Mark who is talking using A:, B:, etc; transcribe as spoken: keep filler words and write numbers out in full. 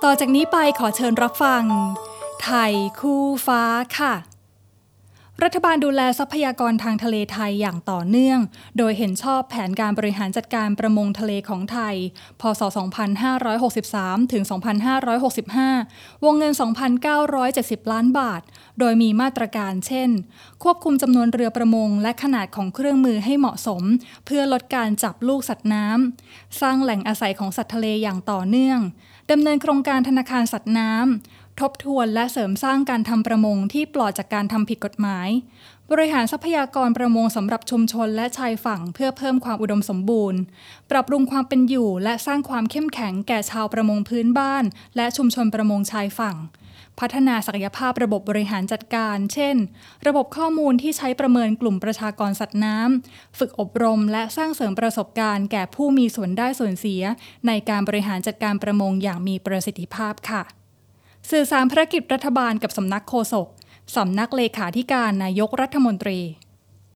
A: ต่อจากนี้ไปขอเชิญรับฟังไทยคู่ฟ้าค่ะรัฐบาลดูแลทรัพยากรทางทะเลไทยอย่างต่อเนื่องโดยเห็นชอบแผนการบริหารจัดการประมงทะเลของไทยพ.ศ. สองพันห้าร้อยหกสิบสาม ถึง สองพันห้าร้อยหกสิบห้า วงเงิน สองพันเก้าร้อยเจ็ดสิบ ล้านบาทโดยมีมาตรการเช่นควบคุมจำนวนเรือประมงและขนาดของเครื่องมือให้เหมาะสมเพื่อลดการจับลูกสัตว์น้ำสร้างแหล่งอาศัยของสัตว์ทะเลอย่างต่อเนื่องดำเนินโครงการธนาคารสัตว์น้ำทบทวนและเสริมสร้างการทำประมงที่ปลอดจากการทำผิดกฎหมายบริหารทรัพยากรประมงสำหรับชุมชนและชายฝั่งเพื่อเพิ่มความอุดมสมบูรณ์ปรับปรุงความเป็นอยู่และสร้างความเข้มแข็งแก่ชาวประมงพื้นบ้านและชุมชนประมงชายฝั่งพัฒนาศักยภาพระบบบริหารจัดการเช่นระบบข้อมูลที่ใช้ประเมินกลุ่มประชากรสัตว์น้ำฝึกอบรมและสร้างเสริมประสบการณ์แก่ผู้มีส่วนได้ส่วนเสียในการบริหารจัดการประมงอย่างมีประสิทธิภาพค่ะสื่อสารภารกิจรัฐบาลกับสำนักโฆษกสำนักเลขาธิการนายกรัฐมนตรี